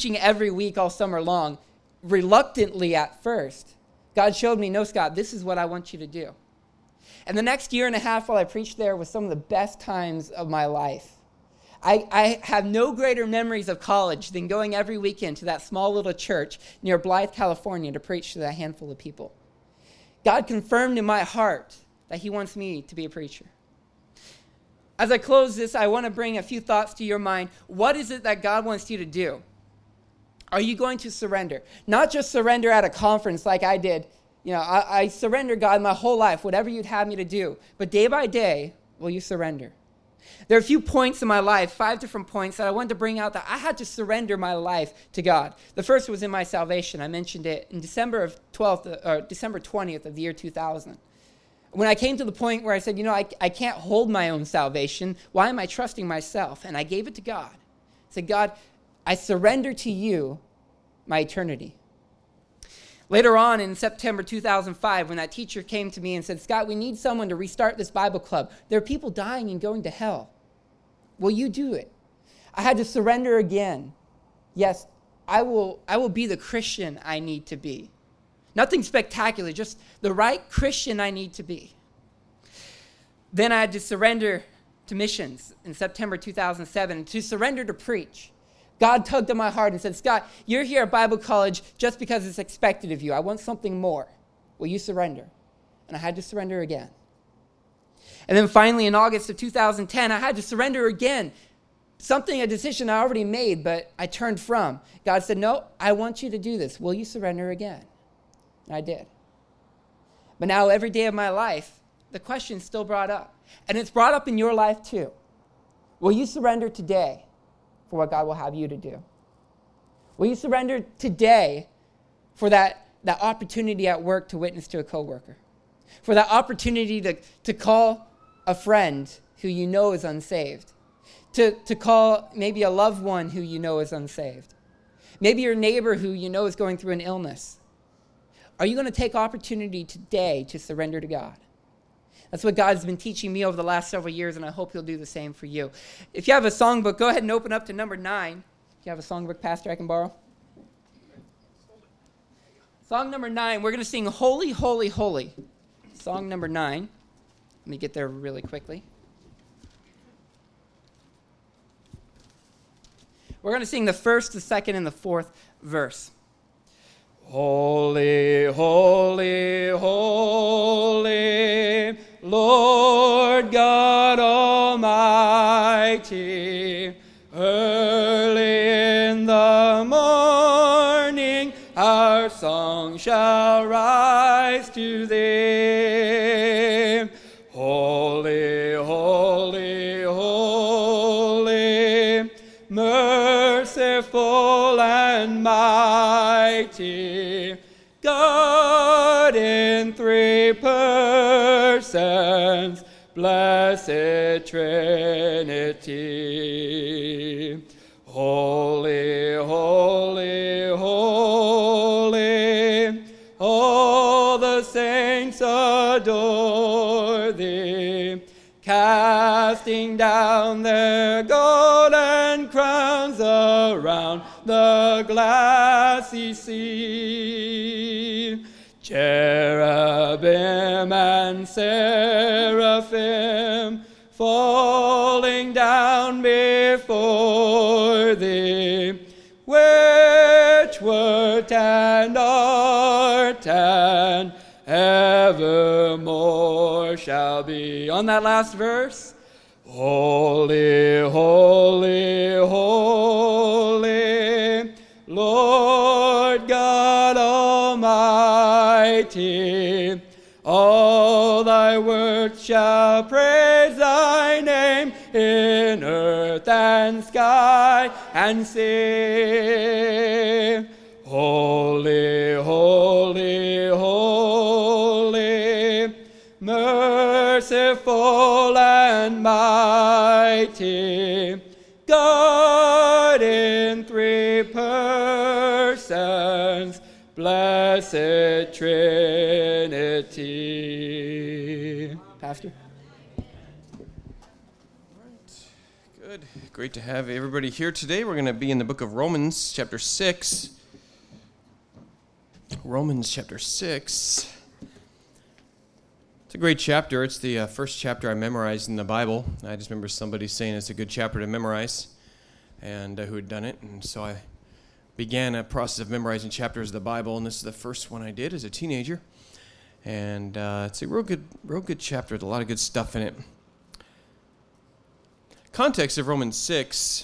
preaching every week all summer long, reluctantly at first. God showed me, no, Scott, this is what I want you to do. And the next year and a half while I preached there was some of the best times of my life. I have no greater memories of college than going every weekend to that small little church near Blythe, California, to preach to that handful of people. God confirmed in my heart that he wants me to be a preacher. As I close this, I want to bring a few thoughts to your mind. What is it that God wants you to do? Are you going to surrender? Not just surrender at a conference like I did. You know, I surrender, God, my whole life, whatever you'd have me to do. But day by day, will you surrender? There are a few points in my life, 5 different points that I wanted to bring out that I had to surrender my life to God. The first was in my salvation. I mentioned it in December 20th of the year 2000. When I came to the point where I said, I can't hold my own salvation. Why am I trusting myself? And I gave it to God. I said, God, I surrender to you my eternity. Later on in September 2005, when that teacher came to me and said, Scott, we need someone to restart this Bible club. There are people dying and going to hell. Will you do it? I had to surrender again. Yes, I will be the Christian I need to be. Nothing spectacular, just the right Christian I need to be. Then I had to surrender to missions in September 2007, and to surrender to preach. God tugged at my heart and said, Scott, you're here at Bible college just because it's expected of you. I want something more. Will you surrender? And I had to surrender again. And then finally in August of 2010, I had to surrender again. A decision I already made, but I turned from. God said, no, I want you to do this. Will you surrender again? And I did. But now every day of my life, the question's still brought up. And it's brought up in your life too. Will you surrender today for what God will have you to do? Will you surrender today for that opportunity at work to witness to a coworker? For that opportunity to call a friend who you know is unsaved? To call maybe a loved one who you know is unsaved? Maybe your neighbor who you know is going through an illness? Are you going to take opportunity today to surrender to God? That's what God's been teaching me over the last several years, and I hope he'll do the same for you. If you have a songbook, go ahead and open up to number 9. If you have a songbook, Pastor, I can borrow. Song number 9, we're going to sing Holy, Holy, Holy. Song number 9. Let me get there really quickly. We're going to sing the first, the second, and the fourth verse. Holy, holy, holy, Lord God Almighty, early in the morning our song shall rise to thee. Holy, holy, holy, merciful and mighty, God in 3 persons, blessed Trinity. Holy, holy, holy, all the saints adore thee, casting down their golden crowns around the glassy sea. Cherubim and seraphim falling down before thee, which wert and art and evermore shall be. On that last verse, holy, holy, holy, Lord God Almighty, all thy works shall praise thy name in earth and sky and sea. Holy, holy, holy, merciful and mighty, God in 3 persons, blessed Trinity. Pastor? All right. Good. Great to have everybody here today. We're going to be in the book of Romans, chapter 6. Romans, chapter 6. It's a great chapter. It's the first chapter I memorized in the Bible. I just remember somebody saying it's a good chapter to memorize, and who had done it. And so I began a process of memorizing chapters of the Bible, and this is the first one I did as a teenager. And it's a real good chapter with a lot of good stuff in it. Context of Romans 6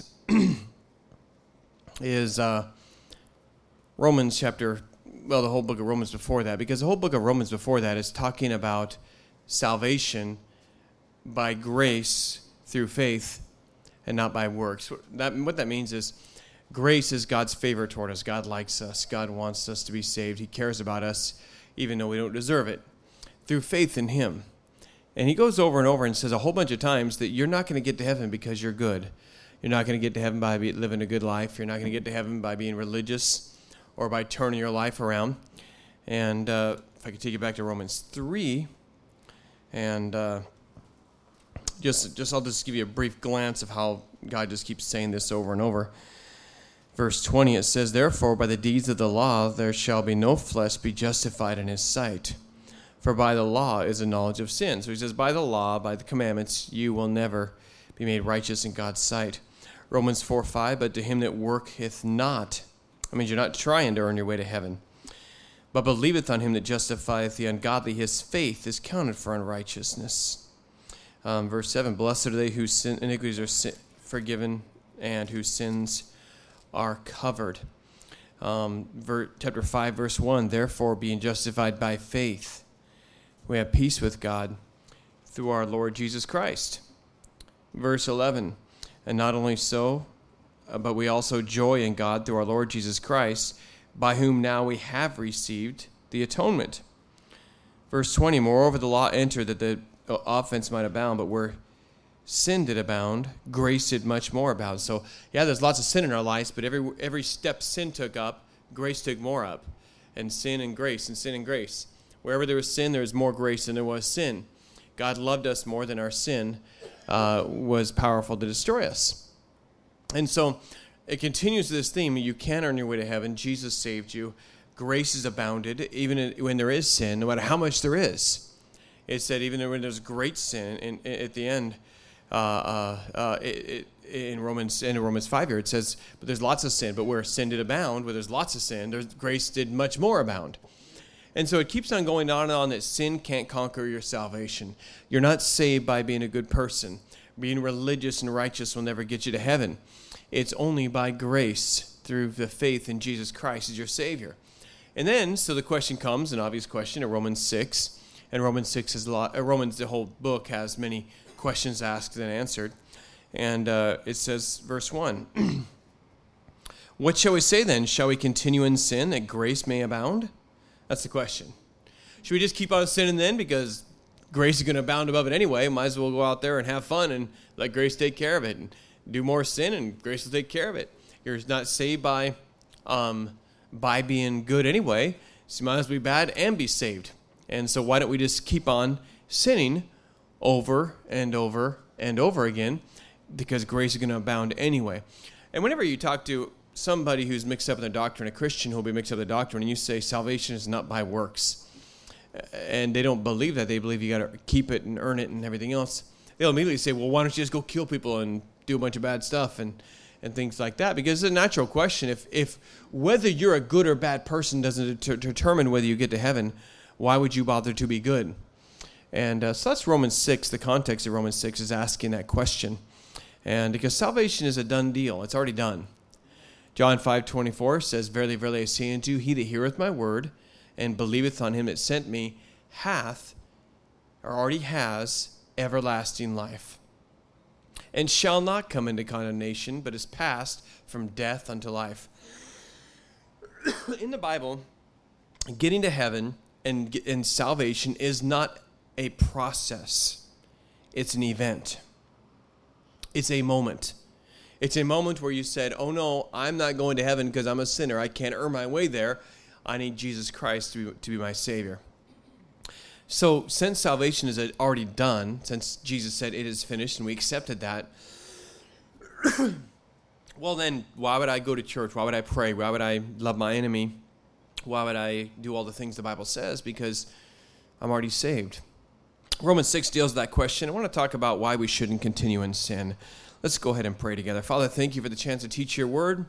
is Romans chapter, well, the whole book of Romans before that, because the whole book of Romans before that is talking about salvation by grace through faith and not by works. What that means is grace is God's favor toward us. God likes us. God wants us to be saved. He cares about us even though we don't deserve it, through faith in Him. And he goes over and over and says a whole bunch of times that you're not going to get to heaven because you're good. You're not going to get to heaven by living a good life. You're not going to get to heaven by being religious or by turning your life around. And if I could take you back to Romans 3, and I'll just give you a brief glance of how God just keeps saying this over and over. Verse 20, it says, "Therefore, by the deeds of the law, there shall be no flesh be justified in his sight. For by the law is the knowledge of sin." So he says, by the law, by the commandments, you will never be made righteous in God's sight. Romans 4:5, "But to him that worketh not," that means you're not trying to earn your way to heaven, "but believeth on him that justifieth the ungodly, his faith is counted for unrighteousness." Verse 7, "Blessed are they whose iniquities are forgiven and whose sins are covered." Chapter 5, verse 1, "Therefore, being justified by faith, we have peace with God through our Lord Jesus Christ." Verse 11, "And not only so, but we also joy in God through our Lord Jesus Christ, by whom now we have received the atonement." Verse 20, "Moreover, the law entered that the offense might abound, but where sin did abound, grace did much more abound." So, yeah, there's lots of sin in our lives, but every step sin took up, grace took more up. And sin and grace and sin and grace. Wherever there was sin, there was more grace than there was sin. God loved us more than our sin was powerful to destroy us. And so it continues this theme. You can't earn your way to heaven. Jesus saved you. Grace is abounded, even when there is sin, no matter how much there is. It said even when there's great sin, at the end, in Romans 5 here, it says, but there's lots of sin, but where sin did abound, where there's lots of sin, grace did much more abound. And so it keeps on going on and on that sin can't conquer your salvation. You're not saved by being a good person. Being religious and righteous will never get you to heaven. It's only by grace through the faith in Jesus Christ as your Savior. And then, so the question comes, an obvious question, in Romans 6. And Romans 6 is the whole book has many questions asked and answered. And it says, verse 1, "What shall we say then? Shall we continue in sin that grace may abound?" That's the question. Should we just keep on sinning then because grace is going to abound above it anyway? Might as well go out there and have fun and let grace take care of it, and do more sin and grace will take care of it. You're not saved by being good anyway, so you might as well be bad and be saved. And so why don't we just keep on sinning over and over and over again, because grace is going to abound anyway. And whenever you talk to somebody who's mixed up in the doctrine, a Christian who will be mixed up in the doctrine, and you say salvation is not by works, and they don't believe that, they believe you got to keep it and earn it and everything else, they'll immediately say, well, why don't you just go kill people and do a bunch of bad stuff and things like that? Because it's a natural question. If whether you're a good or bad person doesn't determine whether you get to heaven, why would you bother to be good? And so that's Romans 6. The context of Romans 6 is asking that question. And because salvation is a done deal. It's already done. John 5:24 says, "Verily, verily, I say unto you, he that heareth my word and believeth on him that sent me hath," or already has, "everlasting life, and shall not come into condemnation, but is passed from death unto life." In the Bible, getting to heaven and salvation is not a process. It's an event. It's a moment. It's a moment where you said, oh no, I'm not going to heaven because I'm a sinner. I can't earn my way there. I need Jesus Christ to be my Savior. So since salvation is already done, since Jesus said it is finished and we accepted that, well then, why would I go to church? Why would I pray? Why would I love my enemy? Why would I do all the things the Bible says? Because I'm already saved. Romans 6 deals with that question. I want to talk about why we shouldn't continue in sin. Let's go ahead and pray together. Father, thank you for the chance to teach your word.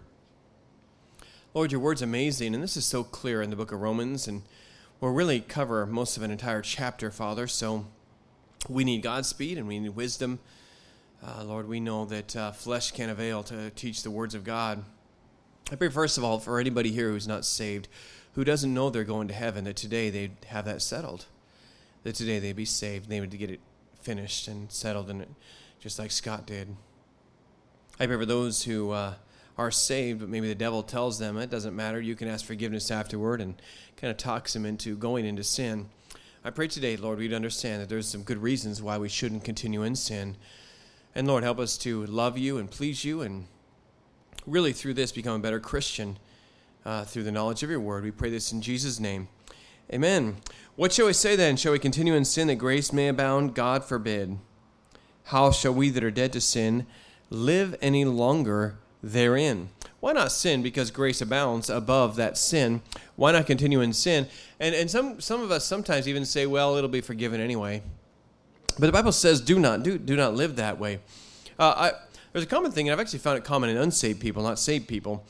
Lord, your word's amazing, and this is so clear in the book of Romans, and we'll really cover most of an entire chapter, Father, so we need Godspeed and we need wisdom. Lord, we know that flesh can't avail to teach the words of God. I pray, first of all, for anybody here who's not saved, who doesn't know they're going to heaven, that today they'd have that settled, that today they'd be saved, and they would get it finished and settled in it, just like Scott did. I pray for those who are saved, but maybe the devil tells them it doesn't matter, you can ask forgiveness afterward, and kind of talks them into going into sin. I pray today, Lord, we'd understand that there's some good reasons why we shouldn't continue in sin. And Lord, help us to love you and please you, and really through this become a better Christian through the knowledge of your word. We pray this in Jesus' name. Amen. What shall we say then? Shall we continue in sin that grace may abound? God forbid. How shall we that are dead to sin live any longer therein? Why not sin? Because grace abounds above that sin. Why not continue in sin? And some of us sometimes even say, well, it'll be forgiven anyway. But the Bible says do not live that way. There's a common thing, and I've actually found it common in unsaved people, not saved people,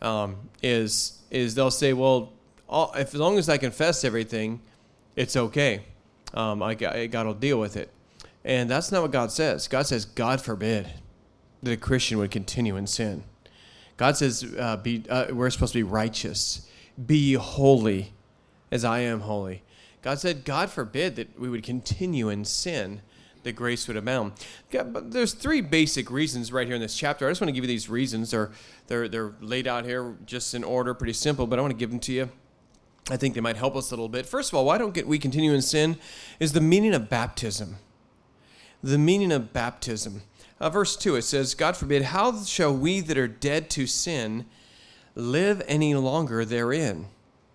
is they'll say, well, as long as I confess everything, it's okay. God will deal with it. And that's not what God says. God says, God forbid that a Christian would continue in sin. God says we're supposed to be righteous. Be ye holy as I am holy. God said, God forbid that we would continue in sin, that grace would abound. But there's three basic reasons right here in this chapter. I just want to give you these reasons. They're laid out here just in order, pretty simple, but I want to give them to you. I think they might help us a little bit. First of all, why don't we continue in sin is the meaning of baptism. The meaning of baptism. Verse 2, it says, God forbid, how shall we that are dead to sin live any longer therein?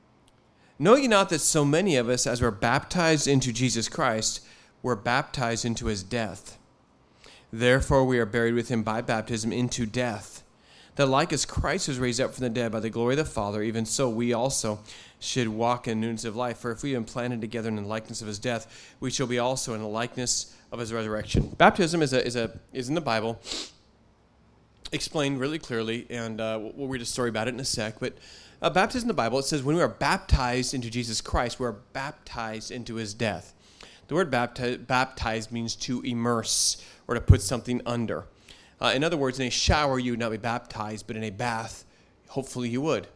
Know ye not that so many of us, as were baptized into Jesus Christ, were baptized into his death? Therefore we are buried with him by baptism into death, that like as Christ was raised up from the dead by the glory of the Father, even so we also should walk in newness of life. For if we have been planted together in the likeness of his death, we shall be also in the likeness of his resurrection. Baptism is in the Bible, explained really clearly, and we'll read a story about it in a sec, but baptism in the Bible, it says when we are baptized into Jesus Christ, we are baptized into his death. The word baptized means to immerse or to put something under. In other words, in a shower, you would not be baptized, but in a bath, hopefully you would.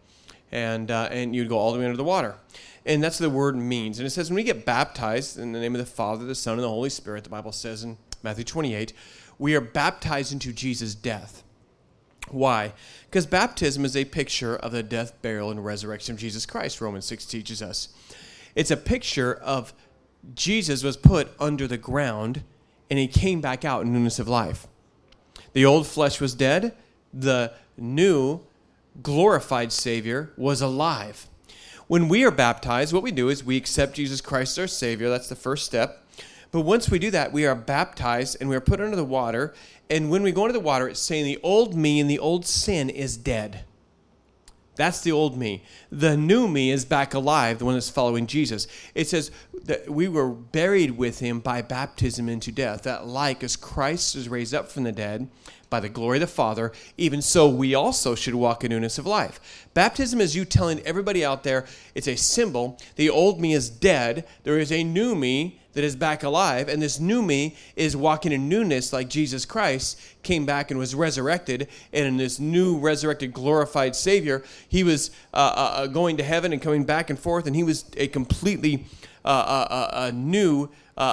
And you'd go all the way under the water. And that's what the word means. And it says when we get baptized in the name of the Father, the Son, and the Holy Spirit, the Bible says in Matthew 28, we are baptized into Jesus' death. Why? Because baptism is a picture of the death, burial, and resurrection of Jesus Christ, Romans 6 teaches us. It's a picture of Jesus was put under the ground, and he came back out in newness of life. The old flesh was dead. The new glorified Savior was alive. When we are baptized, what we do is we accept Jesus Christ as our Savior. That's the first step. But once we do that, we are baptized and we are put under the water. And when we go into the water, it's saying the old me and the old sin is dead. That's the old me. The new me is back alive, the one that's following Jesus. It says that we were buried with him by baptism into death. That like as Christ is raised up from the dead by the glory of the Father, even so we also should walk in newness of life. Baptism is you telling everybody out there, it's a symbol. The old me is dead. There is a new me that is back alive, and this new me is walking in newness like Jesus Christ came back and was resurrected, and in this new resurrected glorified Savior, he was going to heaven and coming back and forth, and he was a completely new,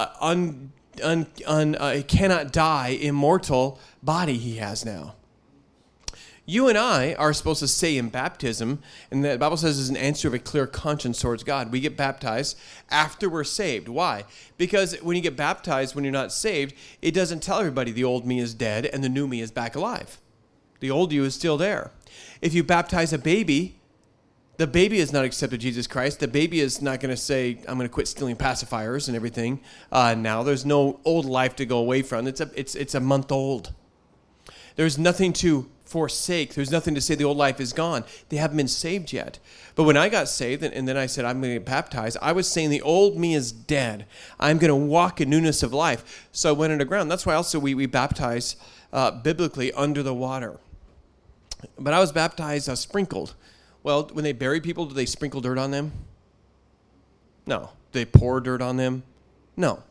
cannot die, immortal body he has now. You and I are supposed to say in baptism, and the Bible says is an answer of a clear conscience towards God. We get baptized after we're saved. Why? Because when you get baptized when you're not saved, it doesn't tell everybody the old me is dead and the new me is back alive. The old you is still there. If you baptize a baby, the baby has not accepted Jesus Christ. The baby is not going to say, I'm going to quit stealing pacifiers and everything. Now there's no old life to go away from. It's a month old. There's nothing to forsake. There's nothing to say the old life is gone. They haven't been saved yet. But when I got saved and then I said, I'm going to get baptized, I was saying the old me is dead. I'm going to walk in newness of life. So I went underground. That's why also we baptize biblically under the water. But I was baptized, sprinkled. Well, when they bury people, do they sprinkle dirt on them? No. Do they pour dirt on them? No.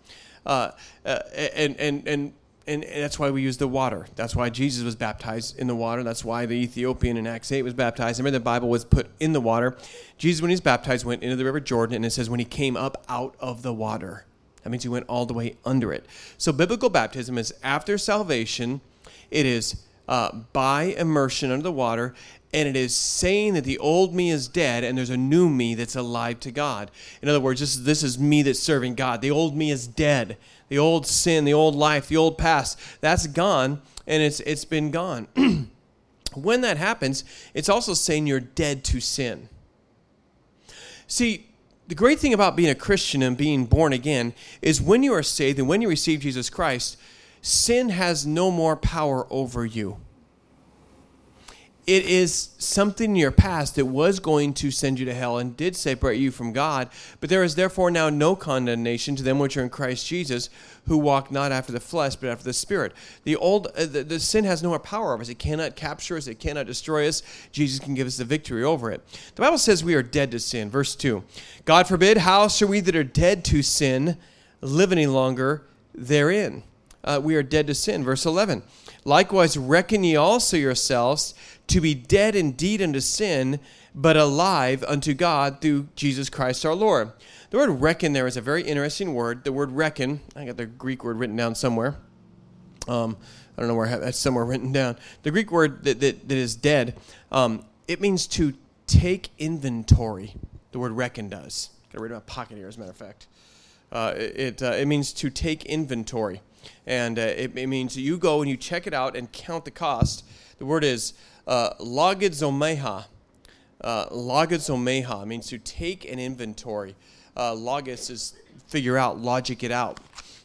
And that's why we use the water. That's why Jesus was baptized in the water. That's why the Ethiopian in Acts 8 was baptized. Remember, the Bible was put in the water. Jesus, when he was baptized, went into the river Jordan, and it says when he came up out of the water. That means he went all the way under it. So biblical baptism is after salvation. It is by immersion under the water, and it is saying that the old me is dead and there's a new me that's alive to God. In other words, this is me that's serving God. The old me is dead. The old sin, the old life, the old past, that's gone, and it's been gone. When that happens, it's also saying you're dead to sin. See, the great thing about being a Christian and being born again is when you are saved and when you receive Jesus Christ, sin has no more power over you. It is something in your past that was going to send you to hell and did separate you from God, but there is therefore now no condemnation to them which are in Christ Jesus, who walk not after the flesh, but after the Spirit. The sin has no more power over us. It cannot capture us. It cannot destroy us. Jesus can give us the victory over it. The Bible says we are dead to sin. Verse 2, God forbid, how shall we that are dead to sin live any longer therein? We are dead to sin. Verse 11, likewise reckon ye also yourselves to be dead indeed unto sin, but alive unto God through Jesus Christ our Lord. The word reckon there is a very interesting word. The word reckon, I got the Greek word written down somewhere. I don't know where that's somewhere written down. The Greek word that is dead, it means to take inventory. The word reckon does. Got to read it in my pocket here, as a matter of fact. It means to take inventory. And it means you go and you check it out and count the cost. The word is logizomeha. Logizomeha means to take an inventory. Logos is figure out, logic it out.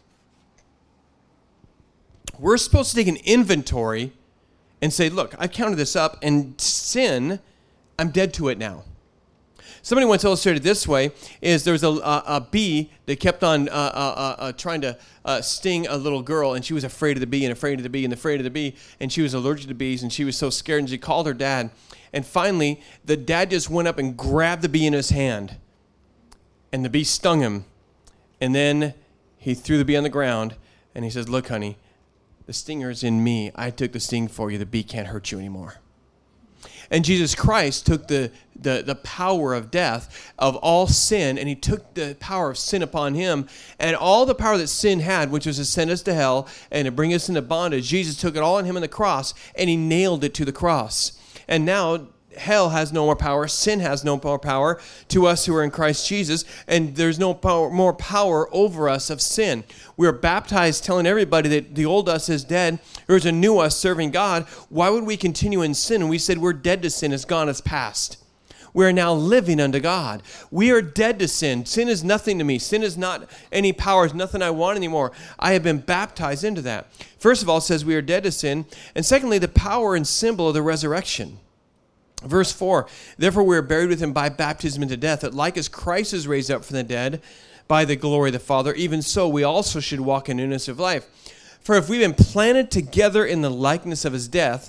We're supposed to take an inventory and say, look, I've counted this up, and sin, I'm dead to it now. Somebody once illustrated this way, is there was a bee that kept on trying to sting a little girl, and she was afraid of the bee and afraid of the bee and afraid of the bee, and she was allergic to bees, and she was so scared, and she called her dad. And finally, the dad just went up and grabbed the bee in his hand, and the bee stung him. And then he threw the bee on the ground, and he says, look, honey, the stinger's in me. I took the sting for you. The bee can't hurt you anymore. And Jesus Christ took the power of death, of all sin, and he took the power of sin upon him. And all the power that sin had, which was to send us to hell and to bring us into bondage, Jesus took it all on him on the cross, and he nailed it to the cross. And now hell has no more power. Sin has no more power to us who are in Christ Jesus, and there's no more power over us of sin. We are baptized telling everybody that the old us is dead. There's a new us serving God. Why would we continue in sin? And we said we're dead to sin. It's gone. It's past. We are now living unto God. We are dead to sin. Sin is nothing to me. Sin is not any power. It's nothing I want anymore. I have been baptized into that. First of all, it says we are dead to sin. And secondly, the power and symbol of the resurrection. Verse 4, therefore we are buried with him by baptism into death, that like as Christ is raised up from the dead by the glory of the Father, even so we also should walk in newness of life. For if we've been planted together in the likeness of his death,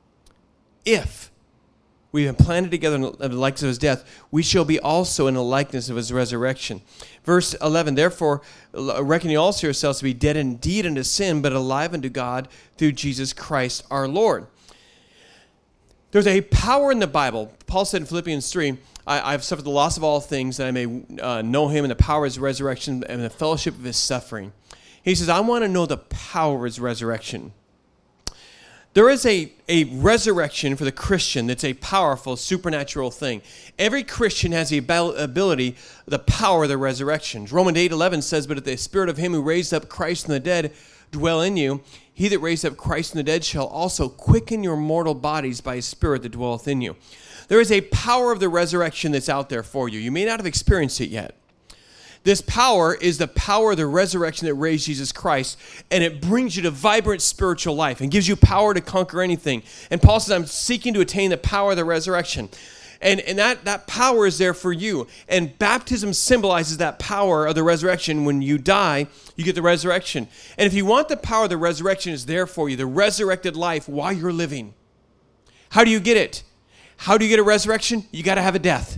if we've been planted together in the likeness of his death, we shall be also in the likeness of his resurrection. Verse 11, therefore reckon ye also yourselves to be dead indeed unto sin, but alive unto God through Jesus Christ our Lord. There's a power in the Bible. Paul said in Philippians 3, I've suffered the loss of all things, that I may know him and the power of his resurrection and the fellowship of his suffering. He says, I want to know the power of his resurrection. There is a resurrection for the Christian that's a powerful, supernatural thing. Every Christian has the ability, the power of the resurrection. Romans 8:11 says, but if the spirit of him who raised up Christ from the dead dwell in you, he that raised up Christ from the dead shall also quicken your mortal bodies by his spirit that dwelleth in you. There is a power of the resurrection that's out there for you. You may not have experienced it yet. This power is the power of the resurrection that raised Jesus Christ, and it brings you to vibrant spiritual life and gives you power to conquer anything. And Paul says, I'm seeking to attain the power of the resurrection. And that power is there for you. And baptism symbolizes that power of the resurrection. When you die, you get the resurrection. And if you want the power of the resurrection, is there for you, the resurrected life while you're living. How do you get it? How do you get a resurrection? You got to have a death.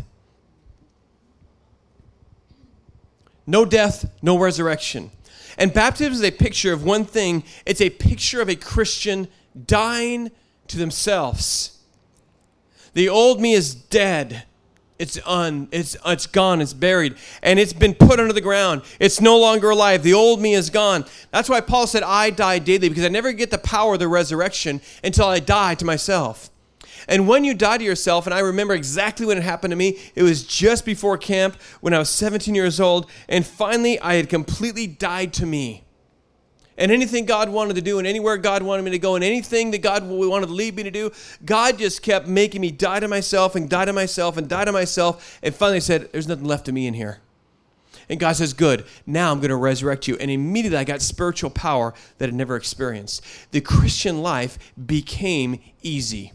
No death, no resurrection. And baptism is a picture of one thing. It's a picture of a Christian dying to themselves. The old me is dead. It's gone, it's buried, and it's been put under the ground. It's no longer alive. The old me is gone. That's why Paul said, I die daily, because I never get the power of the resurrection until I die to myself. And when you die to yourself, and I remember exactly when it happened to me, it was just before camp when I was 17 years old, and finally I had completely died to me. And anything God wanted to do, and anywhere God wanted me to go, and anything that God wanted to lead me to do, God just kept making me die to myself and die to myself and die to myself, and finally said, there's nothing left of me in here. And God says, good, now I'm going to resurrect you. And immediately I got spiritual power that I'd never experienced. The Christian life became easy.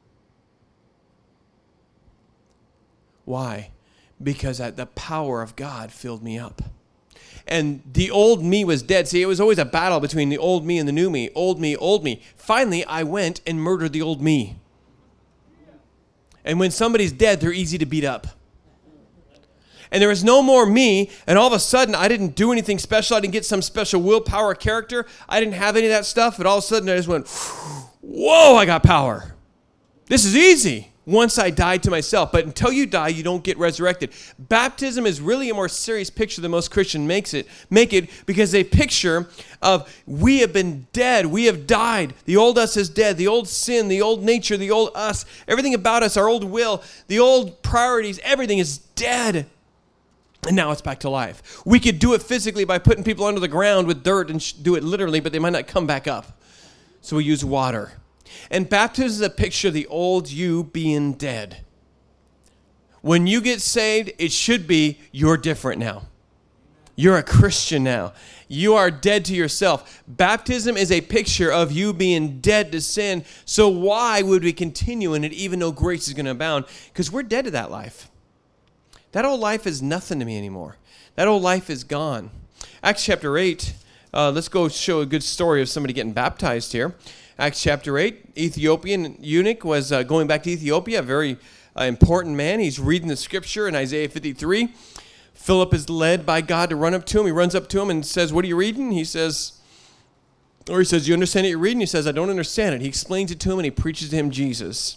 Why? Because the power of God filled me up. And the old me was dead. See, it was always a battle between the old me and the new me. Old me, old me. Finally, I went and murdered the old me. And when somebody's dead, they're easy to beat up. And there was no more me, and all of a sudden, I didn't do anything special. I didn't get some special willpower character. I didn't have any of that stuff, but all of a sudden, I just went, whoa, I got power. This is easy. Once I died to myself. But until you die, you don't get resurrected. Baptism is really a more serious picture than most Christians make it, because a picture of we have been dead. We have died. The old us is dead. The old sin, the old nature, the old us, everything about us, our old will, the old priorities, everything is dead. And now it's back to life. We could do it physically by putting people under the ground with dirt and do it literally, but they might not come back up. So we use water. And baptism is a picture of the old you being dead. When you get saved, it should be you're different now. You're a Christian now. You are dead to yourself. Baptism is a picture of you being dead to sin. So why would we continue in it even though grace is going to abound? Because we're dead to that life. That old life is nothing to me anymore. That old life is gone. Acts chapter 8. Let's go show a good story of somebody getting baptized here. Acts chapter 8, Ethiopian eunuch was going back to Ethiopia, a very important man. He's reading the scripture in Isaiah 53. Philip is led by God to run up to him. He runs up to him and says, what are you reading? He says, you understand what you're reading? He says, I don't understand it. He explains it to him and he preaches to him Jesus.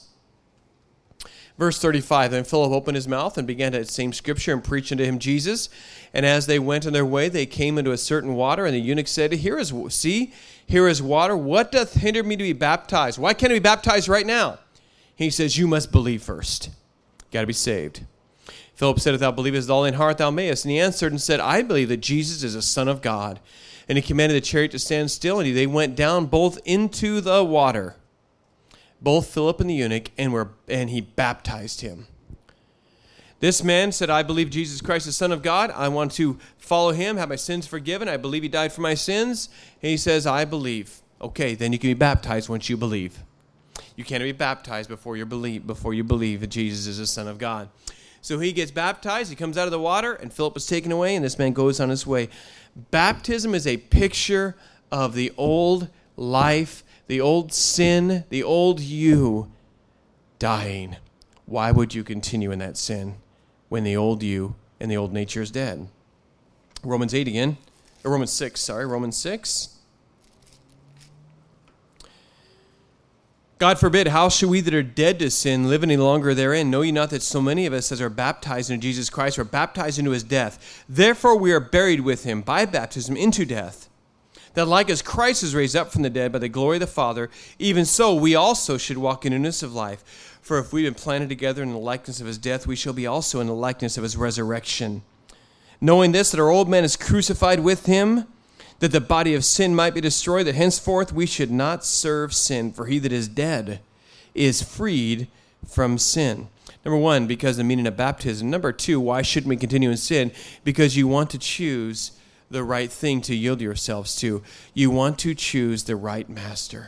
Verse 35, then Philip opened his mouth and began that same scripture and preached unto him Jesus. And as they went on their way, they came into a certain water, and the eunuch said, here is water. What doth hinder me to be baptized? Why can't I be baptized right now? He says, you must believe first. Got to be saved. Philip said, if thou believest with all thine heart, thou mayest. And he answered and said, I believe that Jesus is the Son of God. And he commanded the chariot to stand still, and they went down both into the water, both Philip and the eunuch, and he baptized him. This man said, I believe Jesus Christ, the Son of God. I want to follow him, have my sins forgiven. I believe he died for my sins. And he says, I believe. Okay, then you can be baptized once you believe. You can't be baptized before you believe that Jesus is the Son of God. So he gets baptized. He comes out of the water, and Philip is taken away, and this man goes on his way. Baptism is a picture of the old life, the old sin, the old you dying. Why would you continue in that sin when the old you and the old nature is dead? Romans 6. God forbid, how shall we that are dead to sin live any longer therein? Know ye not that so many of us as are baptized into Jesus Christ were baptized into his death? Therefore we are buried with him by baptism into death, that like as Christ is raised up from the dead by the glory of the Father, even so we also should walk in newness of life. For if we have been planted together in the likeness of his death, we shall be also in the likeness of his resurrection. Knowing this, that our old man is crucified with him, that the body of sin might be destroyed, that henceforth we should not serve sin. For he that is dead is freed from sin. Number one, because of the meaning of baptism. Number two, why shouldn't we continue in sin? Because you want to choose the right thing to yield yourselves to. You want to choose the right master.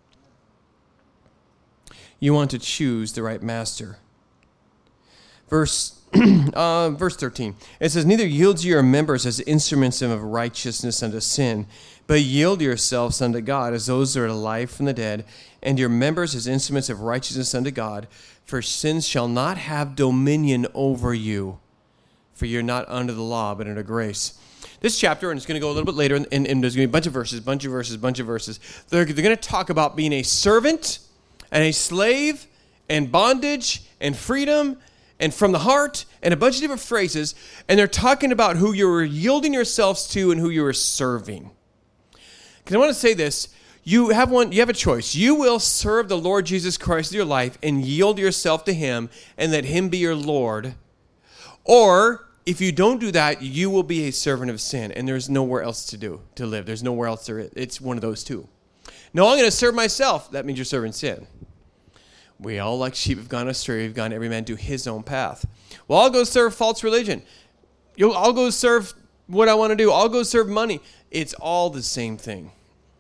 You want to choose the right master. Verse 13. It says, neither yield your members as instruments of righteousness unto sin, but yield yourselves unto God as those that are alive from the dead, and your members as instruments of righteousness unto God. For sin shall not have dominion over you, for you're not under the law, but under grace. This chapter, and it's going to go a little bit later, and there's going to be a bunch of verses. They're going to talk about being a servant and a slave and bondage and freedom and from the heart and a bunch of different phrases. And they're talking about who you're yielding yourselves to and who you're serving. Because I want to say this. You have a choice. You will serve the Lord Jesus Christ in your life and yield yourself to him and let him be your Lord. Or if you don't do that, you will be a servant of sin, and there's nowhere else to live. There's nowhere else there is. It's one of those two. No, I'm going to serve myself. That means you're serving sin. We all like sheep have gone astray. We've gone every man to his own path. Well, I'll go serve false religion. I'll go serve what I want to do. I'll go serve money. It's all the same thing.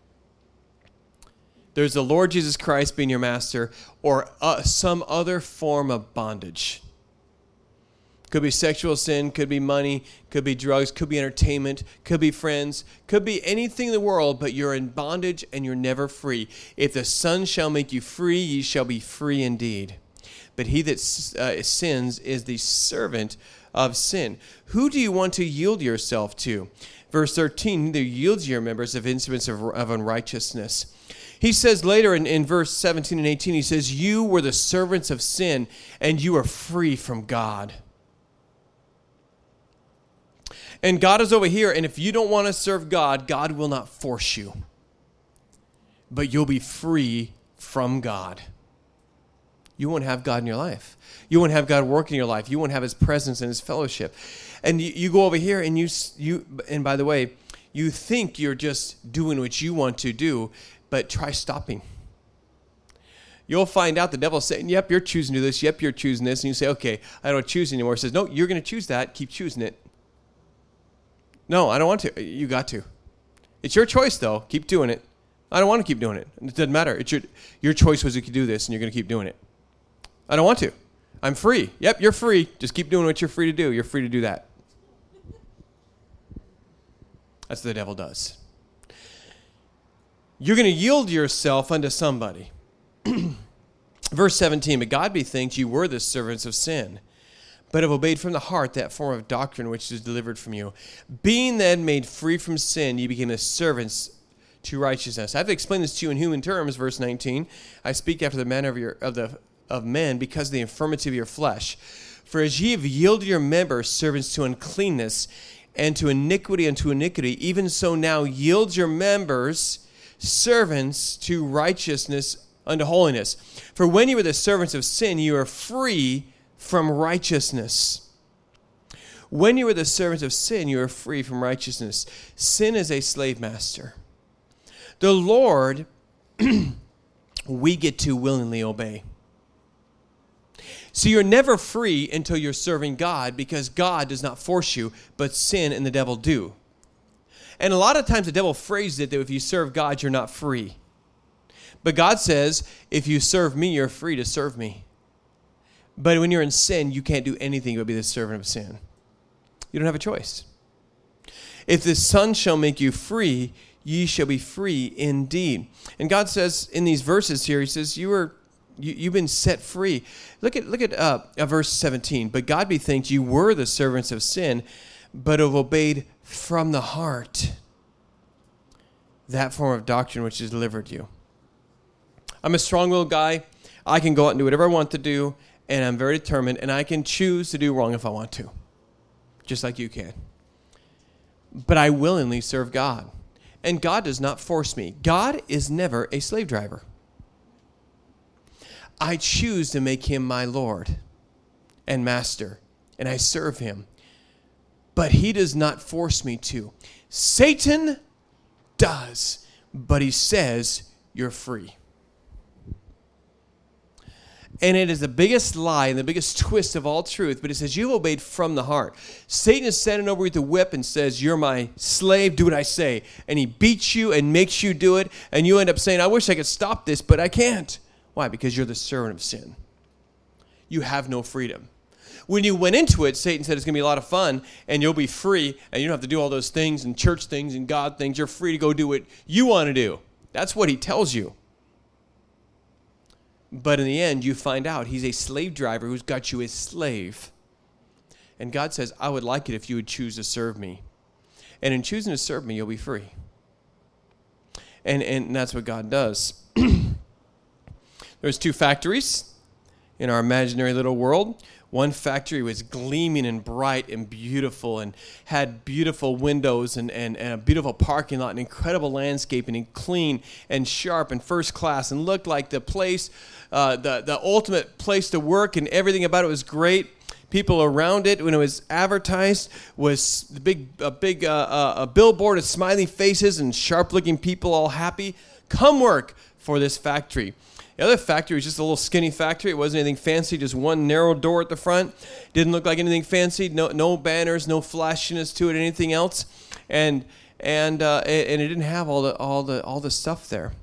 There's the Lord Jesus Christ being your master, or some other form of bondage. Could be sexual sin, could be money, could be drugs, could be entertainment, could be friends, could be anything in the world, but you're in bondage and you're never free. If the Son shall make you free, ye shall be free indeed. But he that sins is the servant of sin. Who do you want to yield yourself to? Verse 13, neither yield your members of instruments of unrighteousness. He says later in verse 17 and 18, he says, you were the servants of sin, and you are free from God. And God is over here, and if you don't want to serve God, God will not force you. But you'll be free from God. You won't have God in your life. You won't have God work in your life. You won't have his presence and his fellowship. And you go over here, and and by the way, you think you're just doing what you want to do, but try stopping. You'll find out the devil's saying, yep, you're choosing to do this. Yep, you're choosing this. And you say, okay, I don't choose anymore. He says, no, you're going to choose that. Keep choosing it. No, I don't want to. You got to. It's your choice, though. Keep doing it. I don't want to keep doing it. It doesn't matter. It's your choice was you could do this, and you're going to keep doing it. I don't want to. I'm free. Yep, you're free. Just keep doing what you're free to do. You're free to do that. That's what the devil does. You're going to yield yourself unto somebody. Verse 17, but God be thanked, you were the servants of sin, but have obeyed from the heart that form of doctrine which is delivered from you. Being then made free from sin, you became the servants to righteousness. I have to explain this to you in human terms, verse 19. I speak after the manner of men because of the infirmity of your flesh. For as ye have yielded your members servants to uncleanness, and to iniquity unto iniquity, even so now yield your members servants to righteousness unto holiness. For when you were the servants of sin, you are free from righteousness. When you were the servants of sin, you are free from righteousness. Sin is a slave master. The Lord, we get to willingly obey. So you're never free until you're serving God, because God does not force you, but sin and the devil do. And a lot of times the devil phrases it that if you serve God, you're not free. But God says, if you serve me, you're free to serve me. But when you're in sin, you can't do anything but be the servant of sin. You don't have a choice. If the Son shall make you free, ye shall be free indeed. And God says in these verses here, he says, you've been set free. Look at verse 17. But God be thanked, you were the servants of sin, but have obeyed from the heart that form of doctrine which is delivered you. I'm a strong-willed guy. I can go out and do whatever I want to do, and I'm very determined, and I can choose to do wrong if I want to, just like you can. But I willingly serve God, and God does not force me. God is never a slave driver. I choose to make him my Lord and master, and I serve him. But he does not force me to. Satan does, but he says you're free. And it is the biggest lie and the biggest twist of all truth. But it says, you've obeyed from the heart. Satan is standing over with the whip and says, you're my slave, do what I say. And he beats you and makes you do it. And you end up saying, I wish I could stop this, but I can't. Why? Because you're the servant of sin. You have no freedom. When you went into it, Satan said it's going to be a lot of fun and you'll be free and you don't have to do all those things and church things and God things. You're free to go do what you want to do. That's what he tells you. But in the end, you find out he's a slave driver who's got you a slave. And God says, I would like it if you would choose to serve me. And in choosing to serve me, you'll be free. And that's what God does. There's 2 factories in our imaginary little world. One factory was gleaming and bright and beautiful and had beautiful windows and a beautiful parking lot and incredible landscaping and clean and sharp and first class and looked like the place, the ultimate place to work, and everything about it was great. People around it, when it was advertised, was a big billboard of smiling faces and sharp-looking people all happy. Come work for this factory. The other factory was just a little skinny factory. It wasn't anything fancy, just one narrow door at the front. Didn't look like anything fancy. No banners, no flashiness to it, anything else, and it didn't have all the stuff there.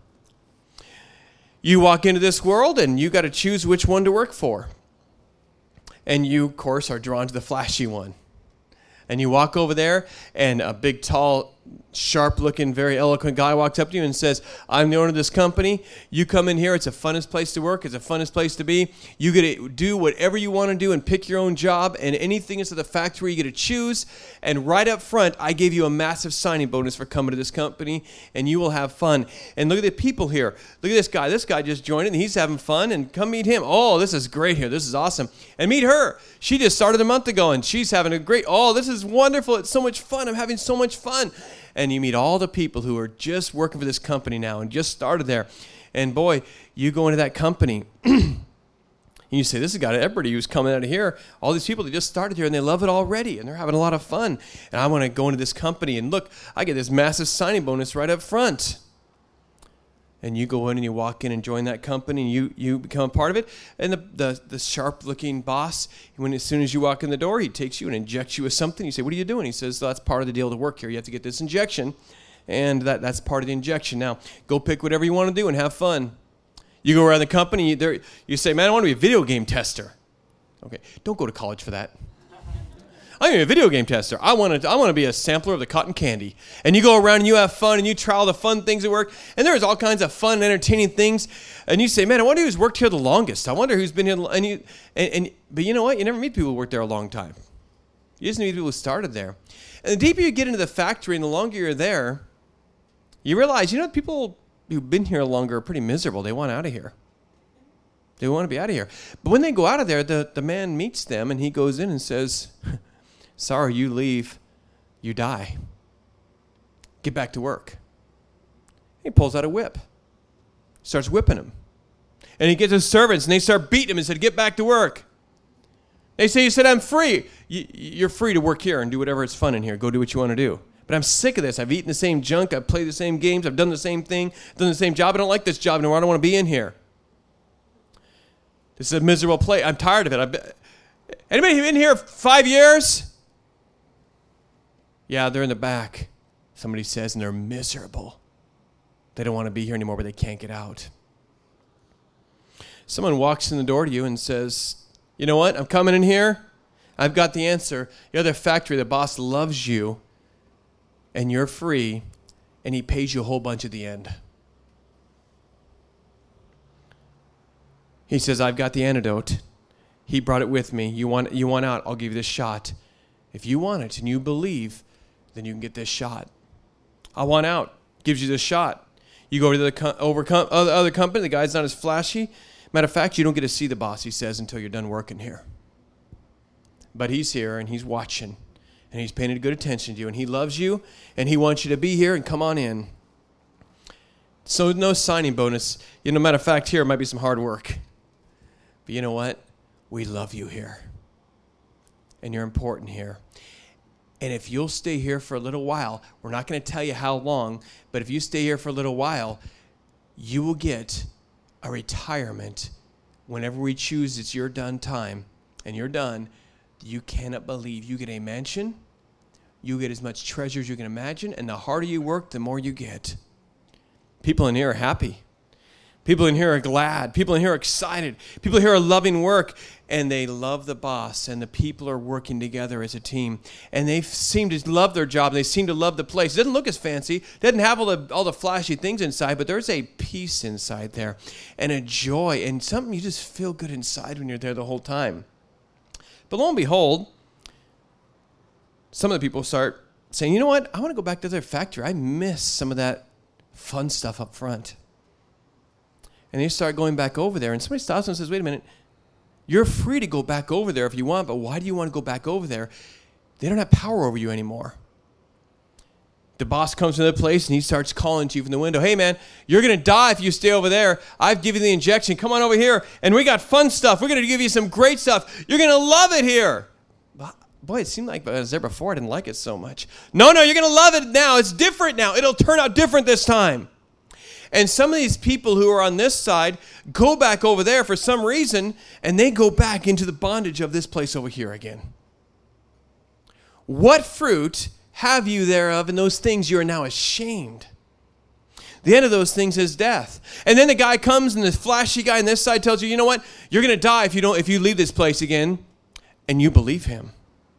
You walk into this world, and you got to choose which one to work for, and you, of course, are drawn to the flashy one. And you walk over there, and a big, tall, sharp-looking, very eloquent guy walks up to you and says, I'm the owner of this company. You come in here. It's the funnest place to work. It's the funnest place to be. You get to do whatever you want to do and pick your own job, and anything is at the factory you get to choose. And right up front, I gave you a massive signing bonus for coming to this company, and you will have fun. And look at the people here. Look at this guy. This guy just joined it, and he's having fun, and come meet him. Oh, this is great here. This is awesome. And meet her. She just started a month ago, and she's having a great, this is wonderful. It's so much fun. I'm having so much fun. And you meet all the people who are just working for this company now and just started there. And boy, you go into that company and you say, this has got everybody who's coming out of here. All these people that just started here and they love it already and they're having a lot of fun. And I want to go into this company and look, I get this massive signing bonus right up front. And you go in and you walk in and join that company and you become a part of it. And the sharp-looking boss, as soon as you walk in the door, he takes you and injects you with something. You say, what are you doing? He says, that's part of the deal to work here. You have to get this injection, and that's part of the injection. Now, go pick whatever you want to do and have fun. You go around the company, you say, man, I want to be a video game tester. Okay, don't go to college for that. I'm going to be a video game tester. I want to be a sampler of the cotton candy. And you go around and you have fun and you try all the fun things at work. And there's all kinds of fun and entertaining things. And you say, man, I wonder who's worked here the longest. I wonder who's been here. But you know what? You never meet people who worked there a long time. You just meet people who started there. And the deeper you get into the factory and the longer you're there, you realize, people who've been here longer are pretty miserable. They want out of here. They want to be out of here. But when they go out of there, the man meets them and he goes in and says, sorry, you leave, you die. Get back to work. He pulls out a whip, starts whipping him. And he gets his servants, and they start beating him and said, get back to work. They say, you said, I'm free. You're free to work here and do whatever is fun in here. Go do what you want to do. But I'm sick of this. I've eaten the same junk. I've played the same games. I've done the same thing, done the same job. I don't like this job anymore. I don't want to be in here. This is a miserable place. I'm tired of it. Anybody been here 5 years? Yeah, they're in the back, somebody says, and they're miserable. They don't want to be here anymore, but they can't get out. Someone walks in the door to you and says, you know what? I'm coming in here. I've got the answer. You're the factory. The boss loves you, and you're free, and he pays you a whole bunch at the end. He says, I've got the antidote. He brought it with me. You want out? I'll give you this shot. If you want it and you believe, then you can get this shot. I want out. Gives you this shot. You go to the other company. The guy's not as flashy. Matter of fact, you don't get to see the boss, he says, until you're done working here. But he's here, and he's watching, and he's paying good attention to you, and he loves you, and he wants you to be here and come on in. So no signing bonus. Matter of fact, here it might be some hard work. But you know what? We love you here. And you're important here. And if you'll stay here for a little while, we're not going to tell you how long, but if you stay here for a little while, you will get a retirement whenever we choose it's your done time and you're done, you cannot believe you get a mansion, you get as much treasure as you can imagine, and the harder you work, the more you get. People in here are happy. People in here are glad. People in here are excited. People here are loving work, and they love the boss, and the people are working together as a team. And they seem to love their job. They seem to love the place. It doesn't look as fancy. It doesn't have all the flashy things inside, but there's a peace inside there and a joy and something you just feel good inside when you're there the whole time. But lo and behold, some of the people start saying, you know what? I want to go back to their factory. I miss some of that fun stuff up front. And they start going back over there. And somebody stops them and says, wait a minute. You're free to go back over there if you want, but why do you want to go back over there? They don't have power over you anymore. The boss comes to the place and he starts calling to you from the window. Hey, man, you're going to die if you stay over there. I've given you the injection. Come on over here. And we got fun stuff. We're going to give you some great stuff. You're going to love it here. Boy, it seemed like I was there before. I didn't like it so much. No, you're going to love it now. It's different now. It'll turn out different this time. And some of these people who are on this side go back over there for some reason, and they go back into the bondage of this place over here again. What fruit have you thereof in those things you are now ashamed? The end of those things is death. And then the guy comes, and the flashy guy on this side tells you, you know what? You're going to die if you leave this place again, and you believe him.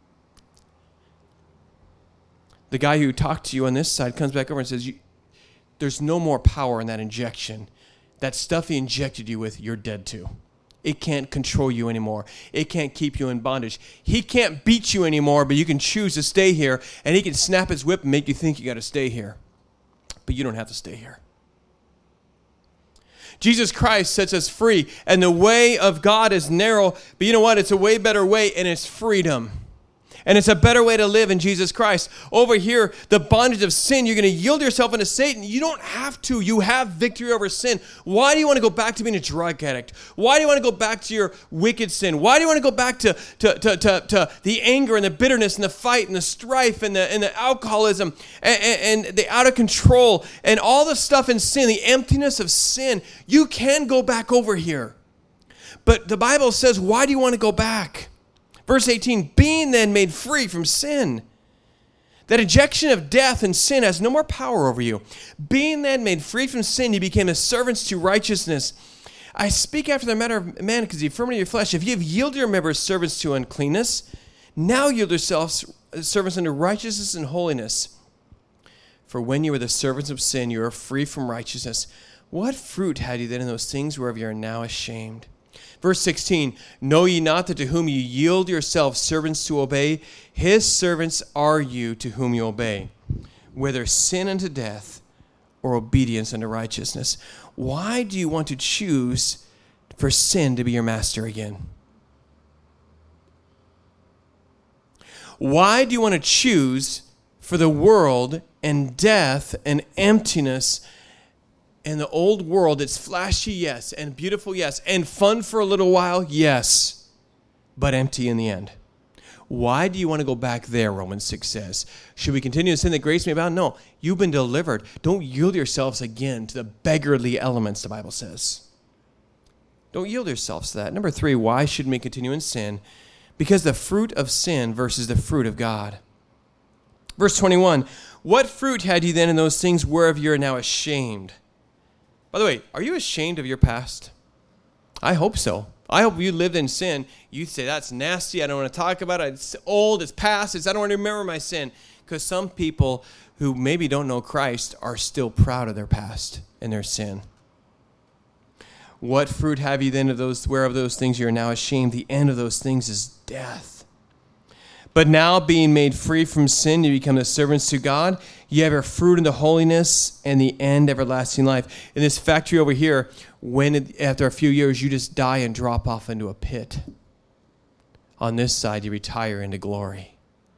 The guy who talked to you on this side comes back over and says, there's no more power in that injection. That stuff he injected you with, you're dead to. It can't control you anymore. It can't keep you in bondage. He can't beat you anymore, but you can choose to stay here, and he can snap his whip and make you think you got to stay here. But you don't have to stay here. Jesus Christ sets us free, and the way of God is narrow, but you know what? It's a way better way, and it's freedom. And it's a better way to live in Jesus Christ. Over here, the bondage of sin, you're going to yield yourself into Satan. You don't have to. You have victory over sin. Why do you want to go back to being a drug addict? Why do you want to go back to your wicked sin? Why do you want to go back to the anger and the bitterness and the fight and the strife and the alcoholism and the out of control and all the stuff in sin, the emptiness of sin? You can go back over here. But the Bible says, why do you want to go back? Verse 18, being then made free from sin. That injection of death and sin has no more power over you. Being then made free from sin, you became as servants to righteousness. I speak after the matter of man, because the infirmity of your flesh. If you have yielded your members servants to uncleanness, now yield yourselves servants unto righteousness and holiness. For when you were the servants of sin, you are free from righteousness. What fruit had you then in those things whereof you are now ashamed? Verse 16, know ye not that to whom you yield yourselves servants to obey, his servants are you to whom you obey, whether sin unto death or obedience unto righteousness. Why do you want to choose for sin to be your master again? Why do you want to choose for the world and death and emptiness and the old world? It's flashy, yes, and beautiful, yes, and fun for a little while, yes, but empty in the end. Why do you want to go back there, Romans 6 says? Should we continue to sin that grace may abound? No, you've been delivered. Don't yield yourselves again to the beggarly elements, the Bible says. Don't yield yourselves to that. Number 3, why shouldn't we continue in sin? Because the fruit of sin versus the fruit of God. Verse 21, what fruit had you then in those things whereof you are now ashamed? By the way, are you ashamed of your past? I hope so. I hope you lived in sin. You say, that's nasty. I don't want to talk about it. It's old. It's past. I don't want to remember my sin. Because some people who maybe don't know Christ are still proud of their past and their sin. What fruit have you then of those whereof those things you are now ashamed? The end of those things is death. But now, being made free from sin, you become the servants to God. You have your fruit into holiness, and the end, everlasting life. In this factory over here, when after a few years, you just die and drop off into a pit. On this side, you retire into glory.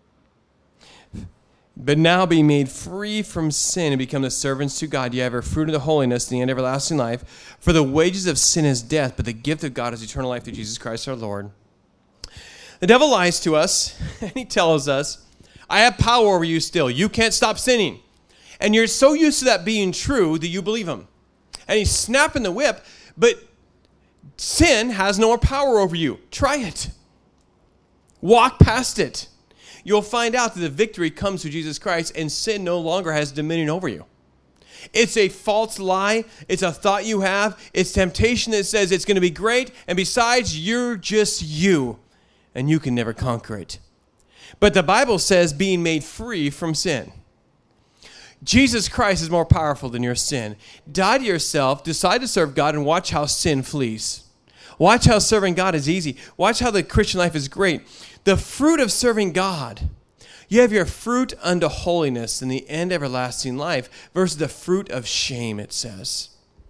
But now, being made free from sin and become the servants to God, you have your fruit into holiness, and the end, everlasting life. For the wages of sin is death, but the gift of God is eternal life through Jesus Christ our Lord. The devil lies to us, and he tells us, I have power over you still. You can't stop sinning. And you're so used to that being true that you believe him. And he's snapping the whip, but sin has no more power over you. Try it. Walk past it. You'll find out that the victory comes through Jesus Christ, and sin no longer has dominion over you. It's a false lie. It's a thought you have. It's temptation that says it's going to be great, and besides, you're just you, and you can never conquer it. But the Bible says being made free from sin. Jesus Christ is more powerful than your sin. Die to yourself, decide to serve God, and watch how sin flees. Watch how serving God is easy. Watch how the Christian life is great. The fruit of serving God. You have your fruit unto holiness in the end everlasting life versus the fruit of shame, it says.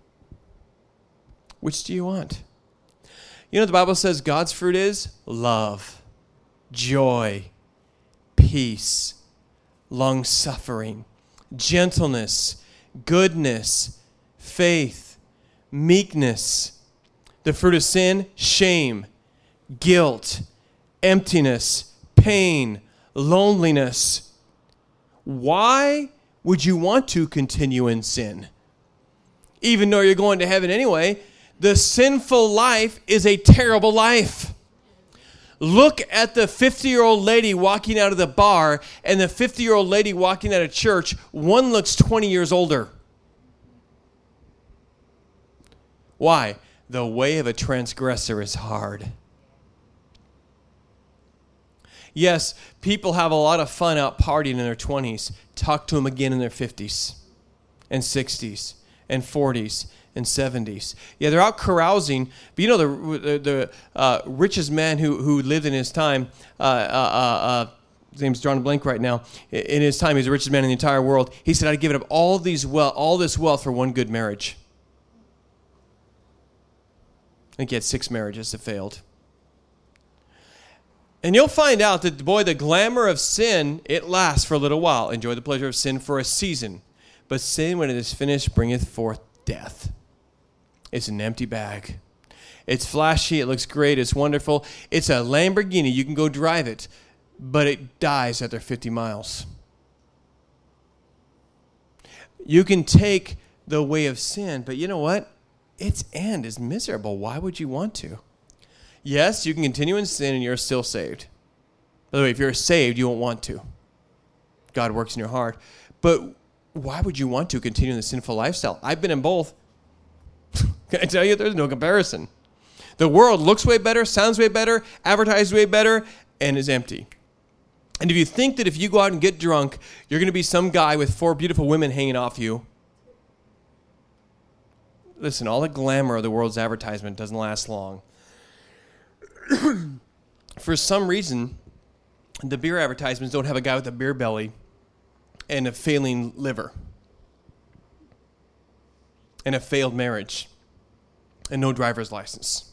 Which do you want? You know what the Bible says God's fruit is? Love, joy, peace, long-suffering, gentleness, goodness, faith, meekness. The fruit of sin, shame, guilt, emptiness, pain, loneliness. Why would you want to continue in sin? Even though you're going to heaven anyway, the sinful life is a terrible life. Look at the 50-year-old lady walking out of the bar and the 50-year-old lady walking out of church. One looks 20 years older. Why? The way of a transgressor is hard. Yes, people have a lot of fun out partying in their 20s. Talk to them again in their 50s and 60s and 40s and 70s. Yeah, they're out carousing. But you know the richest man who lived in his time, his name's drawing a blank right now. In his time, he's the richest man in the entire world. He said, I'd give up all this wealth for one good marriage. I think he had 6 marriages that failed. And you'll find out that, boy, the glamour of sin, it lasts for a little while. Enjoy the pleasure of sin for a season. But sin, when it is finished, bringeth forth death. It's an empty bag. It's flashy. It looks great. It's wonderful. It's a Lamborghini. You can go drive it. But it dies after 50 miles. You can take the way of sin, but you know what? Its end is miserable. Why would you want to? Yes, you can continue in sin and you're still saved. By the way, if you're saved, you won't want to. God works in your heart. But why would you want to continue in the sinful lifestyle? I've been in both. Can I tell you, there's no comparison. The world looks way better, sounds way better, advertises way better, and is empty. And if you think that if you go out and get drunk, you're going to be some guy with 4 beautiful women hanging off you, listen, all the glamour of the world's advertisement doesn't last long. For some reason, the beer advertisements don't have a guy with a beer belly and a failing liver and a failed marriage and no driver's license.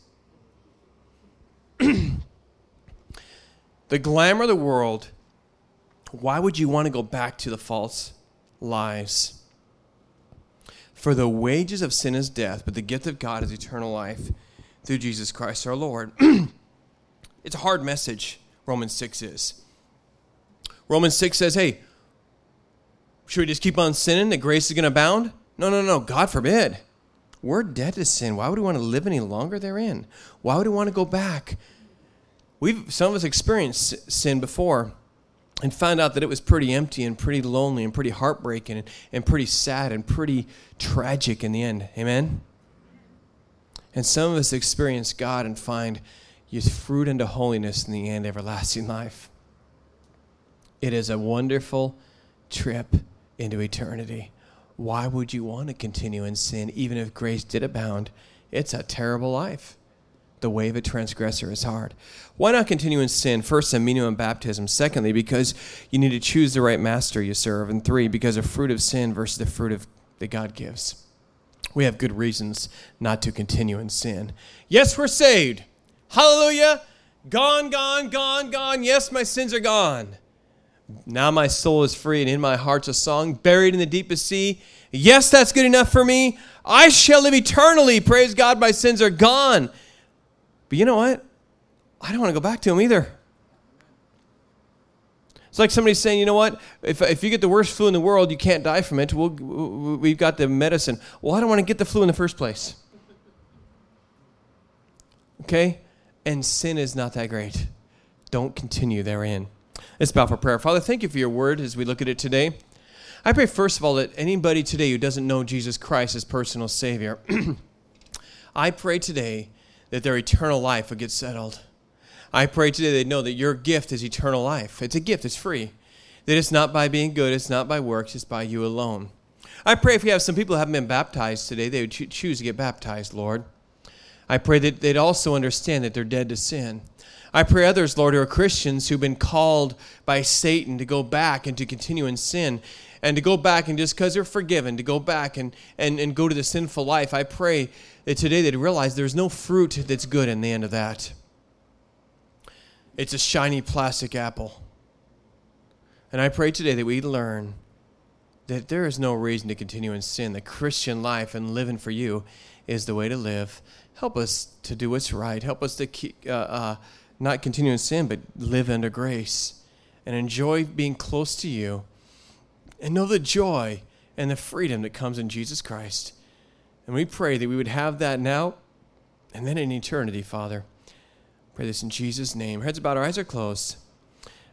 The glamour of the world, why would you want to go back to the false lies? For the wages of sin is death, but the gift of God is eternal life through Jesus Christ our Lord. It's a hard message, Romans 6 is. Romans 6 says, hey, should we just keep on sinning that grace is going to abound? No, God forbid. We're dead to sin. Why would we want to live any longer therein? Why would we want to go back? Some of us experienced sin before and found out that it was pretty empty and pretty lonely and pretty heartbreaking and pretty sad and pretty tragic in the end. Amen? And some of us experience God and find His fruit unto holiness in the end, everlasting life. It is a wonderful trip into eternity. Why would you want to continue in sin, even if grace did abound? It's a terrible life. The way of a transgressor is hard. Why not continue in sin? First, a minimum baptism. Secondly, because you need to choose the right master you serve. And 3, because of fruit of sin versus the fruit that God gives. We have good reasons not to continue in sin. Yes, we're saved. Hallelujah. Gone. Yes, my sins are gone. Now my soul is free, and in my heart's a song, buried in the deepest sea. Yes, that's good enough for me. I shall live eternally. Praise God, my sins are gone. But you know what? I don't want to go back to them either. It's like somebody saying, you know what? If you get the worst flu in the world, you can't die from it. We've got the medicine. Well, I don't want to get the flu in the first place. Okay? And sin is not that great. Don't continue therein. Let's bow for prayer. Father, thank you for your word as we look at it today. I pray, first of all, that anybody today who doesn't know Jesus Christ as personal Savior, I pray today that their eternal life would get settled. I pray today they know that your gift is eternal life. It's a gift. It's free. That it's not by being good. It's not by works. It's by you alone. I pray if we have some people who haven't been baptized today, they would choose to get baptized, Lord. I pray that they'd also understand that they're dead to sin. I pray others, Lord, who are Christians who've been called by Satan to go back and to continue in sin and to go back and just because they're forgiven, to go back and go to the sinful life. I pray that today they'd realize there's no fruit that's good in the end of that. It's a shiny plastic apple. And I pray today that we learn that there is no reason to continue in sin. The Christian life and living for you is the way to live. Help us to do what's right. Help us to keep, not continue in sin, but live under grace and enjoy being close to you and know the joy and the freedom that comes in Jesus Christ. And we pray that we would have that now and then in eternity, Father. Pray this in Jesus' name. Heads bowed, our eyes are closed.